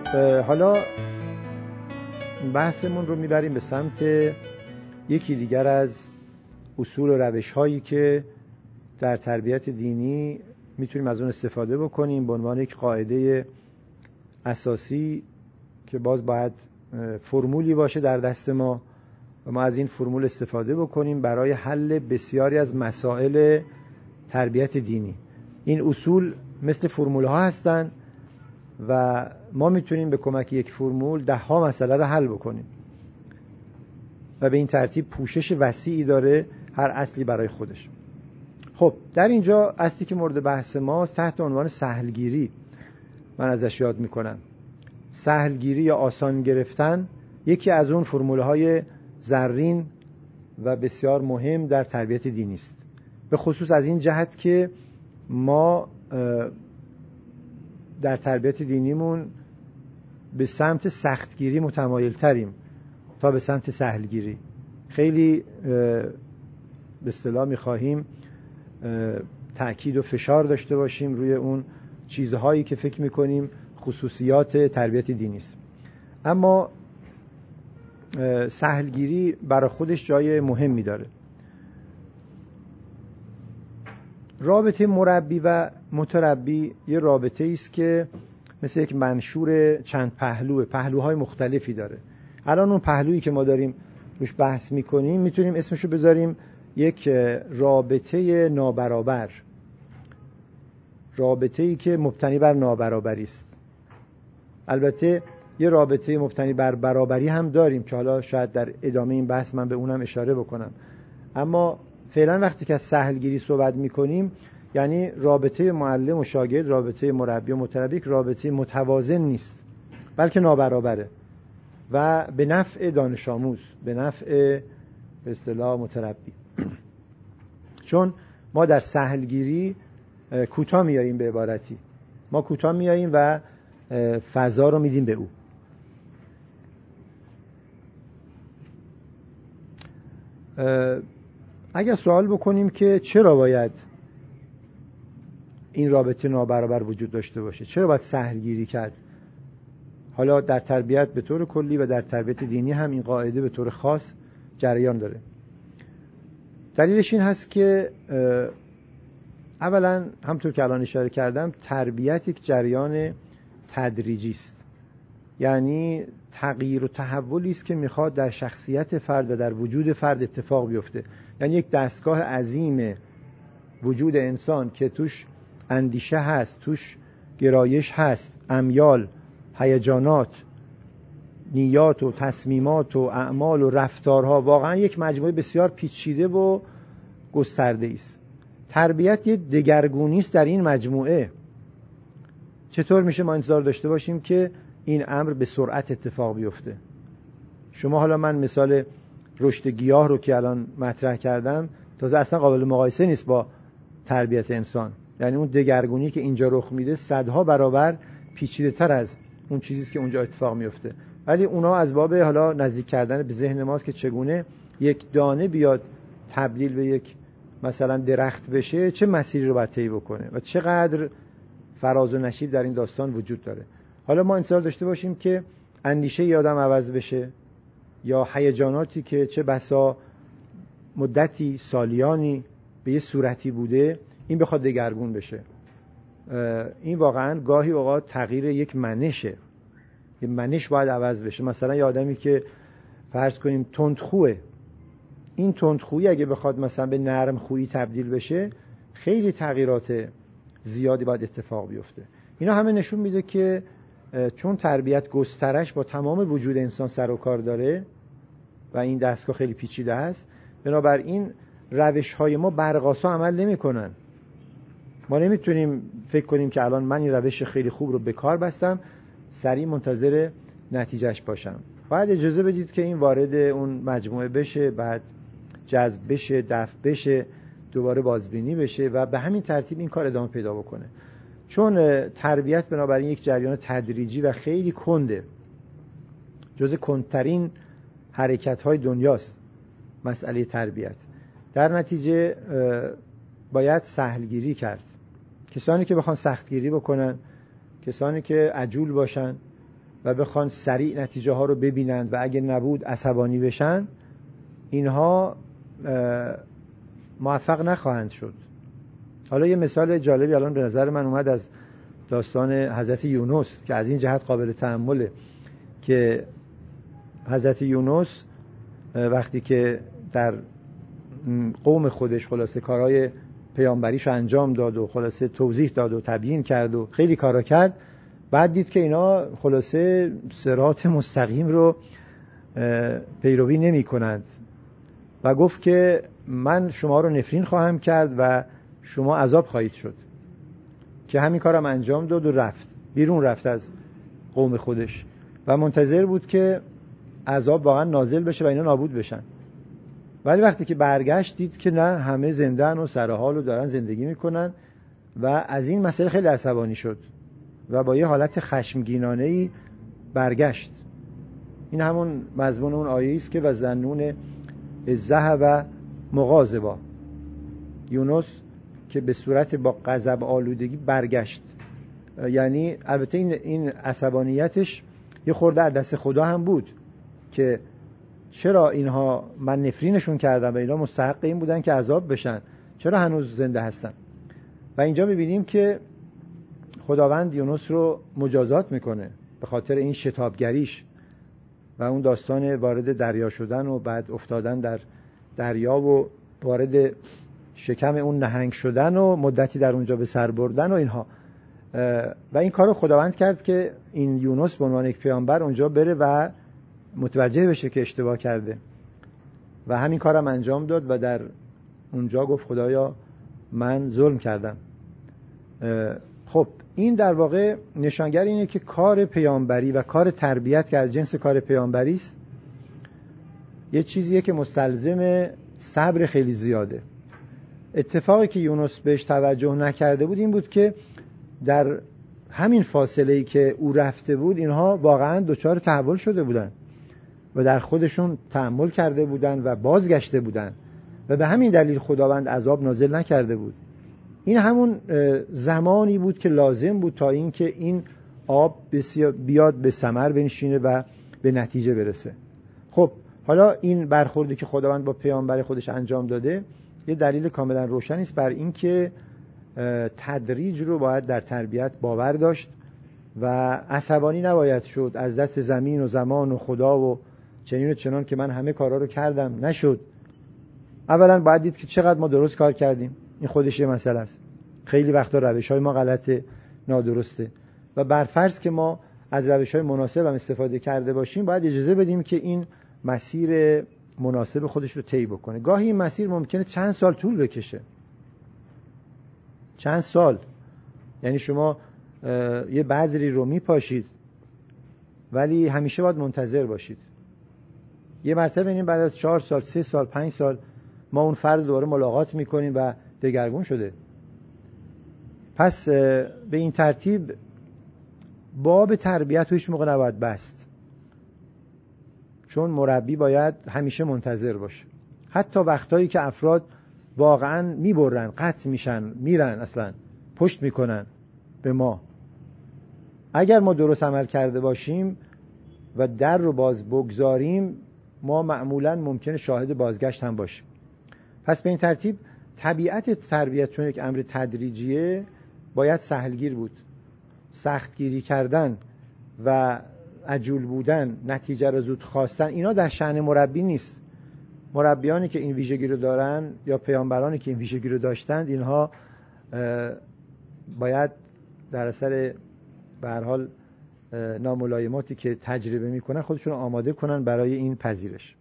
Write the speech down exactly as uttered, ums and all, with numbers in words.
خب حالا بحثمون رو میبریم به سمت یکی دیگر از اصول و روش هایی که در تربیت دینی میتونیم از اون استفاده بکنیم به عنوان یک قاعده اساسی که باز باید فرمولی باشه در دست ما و ما از این فرمول استفاده بکنیم برای حل بسیاری از مسائل تربیت دینی. این اصول مثل فرمول ها هستن و ما میتونیم به کمک یک فرمول ده ها مسئله رو حل بکنیم و به این ترتیب پوشش وسیعی داره هر اصلی برای خودش. خب در اینجا اصلی که مورد بحث ماست تحت عنوان سهلگیری من ازش یاد میکنم. سهلگیری یا آسان گرفتن یکی از اون فرموله های زرین و بسیار مهم در تربیت دینی است، به خصوص از این جهت که ما در تربیت دینیمون به سمت سختگیری متمایل تریم تا به سمت سهلگیری. خیلی به اصطلاح میخواهیم تأکید و فشار داشته باشیم روی اون چیزهایی که فکر میکنیم خصوصیات تربیت دینی است، اما سهلگیری برای خودش جای مهمی داره. رابطه مربی و متربی یه رابطه است که مثل یک منشور چند پهلوه، پهلوهای مختلفی داره. الان اون پهلویی که ما داریم روش بحث میکنیم میتونیم اسمشو بذاریم یک رابطه نابرابر، رابطه‌ای که مبتنی بر نابرابری است. البته یه رابطه مبتنی بر برابری هم داریم که حالا شاید در ادامه این بحث من به اونم اشاره بکنم، اما فعلا وقتی که از سهلگیری صحبت میکنیم یعنی رابطه معلم و شاگرد، رابطه مربی و متربی رابطه متوازن نیست بلکه نابرابره و به نفع دانش آموز، به نفع به اصطلاح متربی. چون ما در سهلگیری کوتاه میاییم، به عبارتی ما کوتاه میاییم و فضا رو میدیم به او. اگر سوال بکنیم که چرا باید این رابطه نابرابر وجود داشته باشه، چرا باید سهلگیری کرد، حالا در تربیت به طور کلی و در تربیت دینی هم این قاعده به طور خاص جریان داره، دلیلش این هست که اولا همطور که الان اشاره کردم تربیت یک جریان تدریجی است، یعنی تغییر و تحولی است که میخواد در شخصیت فرد و در وجود فرد اتفاق بیفته. یعنی یک دستگاه عظیم وجود انسان که توش اندیشه هست، توش گرایش هست، امیال، هیجانات، نیات و تصمیمات و اعمال و رفتارها، واقعا یک مجموعه بسیار پیچیده و گسترده است. تربیت یک دگرگونی است در این مجموعه. چطور میشه ما انتظار داشته باشیم که این امر به سرعت اتفاق بیفته؟ شما حالا من مثال رشد گیاه رو که الان مطرح کردم تازه اصلا قابل مقایسه نیست با تربیت انسان، یعنی اون دگرگونی که اینجا رخ میده صدها برابر پیچیده تر از اون چیزی است که اونجا اتفاق میفته، ولی اونا از باب حالا نزدیک کردن به ذهن ماست که چگونه یک دانه بیاد تبدیل به یک مثلا درخت بشه، چه مسیری رو باید طی بکنه و چقدر فراز و نشیب در این داستان وجود داره. حالا ما انتظار داشته باشیم که اندیشه ی آدم عوض بشه یا هیجاناتی که چه بسا مدتی سالیانی به یه صورتی بوده این بخواد دگرگون بشه. این واقعا گاهی اوقات تغییر یک منشه، یه منش باید عوض بشه. مثلا یه آدمی که فرض کنیم تندخوئه، این تندخویی اگه بخواد مثلا به نرم خویی تبدیل بشه خیلی تغییرات زیادی باید اتفاق بیفته. اینا همه نشون میده که چون تربیت گسترش با تمام وجود انسان سر و کار داره و این دستگاه خیلی پیچیده است، بنابراین روش‌های ما برقاسا عمل نمی‌کنن. ما نمیتونیم فکر کنیم که الان من این روش خیلی خوب رو به کار بستم سریع منتظر نتیجهش باشم. باید اجازه بدید که این وارد اون مجموعه بشه، بعد جذب بشه، دفع بشه، دوباره بازبینی بشه و به همین ترتیب این کار ادامه پیدا بکنه. چون تربیت بنابراین یک جریان تدریجی و خیلی کنده، جز کندترین حرکت‌های دنیاست مسئله تربیت. در نتیجه باید سهلگیری کرد. کسانی که بخوان سختگیری بکنن، کسانی که عجول باشن و بخوان سریع نتیجه ها رو ببینند و اگه نبود عصبانی بشن، اینها موفق نخواهند شد. حالا یه مثال جالبی الان به نظر من اومد از داستان حضرت یونس که از این جهت قابل تأمله، که حضرت یونس وقتی که در قوم خودش خلاصه کارهای پیامبریش رو انجام داد و خلاصه توضیح داد و تبیین کرد و خیلی کارا کرد، بعد دید که اینا خلاصه صراط مستقیم رو پیروی نمی کنند و گفت که من شما رو نفرین خواهم کرد و شما عذاب خواهید شد، که همین کارم انجام داد و رفت بیرون، رفت از قوم خودش و منتظر بود که عذاب واقعا نازل بشه و اینا نابود بشن. ولی وقتی که برگشت دید که نه، همه زنده‌ان و سرحال و دارن زندگی میکنن و از این مسئله خیلی عصبانی شد و با یه حالت خشمگینانه‌ای برگشت. این همون مضمون اون آیه است که و ظنون الذهب مغاضبا، یونس که به صورت با غضب آلودگی برگشت. یعنی البته این این عصبانیتش یه خورده از دست خدا هم بود که چرا اینها من نفرینشون کردم و اینا مستحق این بودن که عذاب بشن، چرا هنوز زنده هستن. و اینجا می‌بینیم که خداوند یونس رو مجازات میکنه به خاطر این شتابگریش و اون داستان وارد دریا شدن و بعد افتادن در دریا و وارد شکم اون نهنگ شدن و مدتی در اونجا به سر بردن و اینها. و این کارو خداوند کرد که این یونس به عنوان یک پیامبر اونجا بره و متوجه بشه که اشتباه کرده و همین کارم انجام داد و در اونجا گفت خدایا من ظلم کردم. خب این در واقع نشانگر اینه که کار پیامبری و کار تربیت که از جنس کار پیامبری است یه چیزیه که مستلزم صبر خیلی زیاده. اتفاقی که یونس بهش توجه نکرده بود این بود که در همین فاصله‌ای که او رفته بود اینها واقعا دچار تحول شده بودن و در خودشون تأمل کرده بودن و بازگشته بودن و به همین دلیل خداوند عذاب نازل نکرده بود. این همون زمانی بود که لازم بود تا اینکه این آب بیاد به ثمر بنشینه و به نتیجه برسه. خب حالا این برخوردی که خداوند با پیامبر خودش انجام داده یه دلیل کاملا روشنی است بر این که تدریج رو باید در تربیت باور داشت و عصبانی نباید شد از دست زمین و زمان و خدا و چنین و چنان که من همه کارا رو کردم نشد. اولا باید دید که چقدر ما درست کار کردیم، این خودش یه مسئله است. خیلی وقتا روش‌های ما غلطه، نادرسته و برفرض که ما از روش‌های مناسب هم استفاده کرده باشیم باید اجازه بدیم که این مسیر مناسب خودش رو طی بکنه. گاهی این مسیر ممکنه چند سال طول بکشه، چند سال. یعنی شما یه بذری رو میپاشید ولی همیشه باید منتظر باشید. یه مرتبه اینیم بعد از چهار سال، سه سال، پنج سال ما اون فرد دوباره ملاقات میکنیم و دگرگون شده. پس به این ترتیب باب تربیت رو هیچ موقع نباید بست، چون مربی باید همیشه منتظر باشه. حتی وقتایی که افراد واقعا میبرن، قطع میشن، میرن، اصلا پشت میکنن به ما، اگر ما درست عمل کرده باشیم و در رو باز بگذاریم ما معمولا ممکنه شاهد بازگشت هم باشیم. پس به این ترتیب طبیعت تربیت چون یک امر تدریجیه باید سهلگیر بود. سختگیری کردن و عجول بودن، نتیجه رو زود خواستن، اینا در شأن مربی نیست. مربیانی که این ویژگی رو دارن یا پیامبرانی که این ویژگی رو داشتند اینها باید در اثر به هر حال ناملایماتی که تجربه میکنن خودشون رو آماده کنن برای این پذیرش.